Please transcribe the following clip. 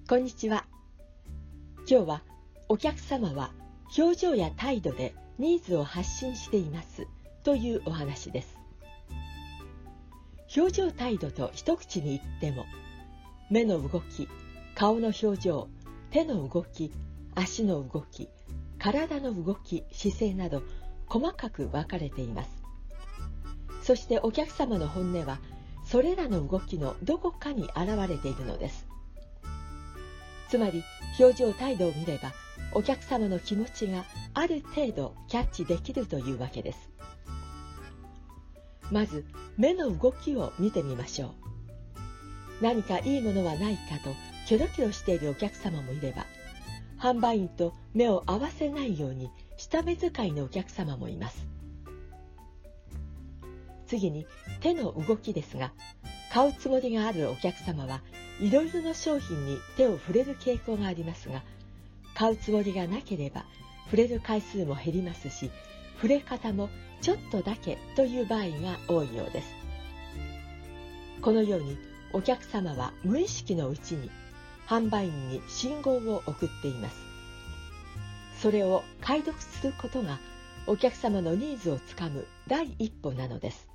こんにちは。今日はお客様は表情や態度でニーズを発信していますというお話です。表情態度と一口に言っても、目の動き、顔の表情、手の動き、足の動き、体の動き、姿勢など細かく分かれています。そしてお客様の本音はそれらの動きのどこかに現れているのです。つまり表情態度を見ればお客様の気持ちがある程度キャッチできるというわけです。まず目の動きを見てみましょう。何かいいものはないかとキョロキョロしているお客様もいれば、販売員と目を合わせないように下目遣いのお客様もいます。次に手の動きですが、買うつもりがあるお客様はいろいろな商品に手を触れる傾向がありますが、買うつもりがなければ触れる回数も減りますし、触れ方もちょっとだけという場合が多いようです。このようにお客様は無意識のうちに販売員に信号を送っています。それを解読することがお客様のニーズをつかむ第一歩なのです。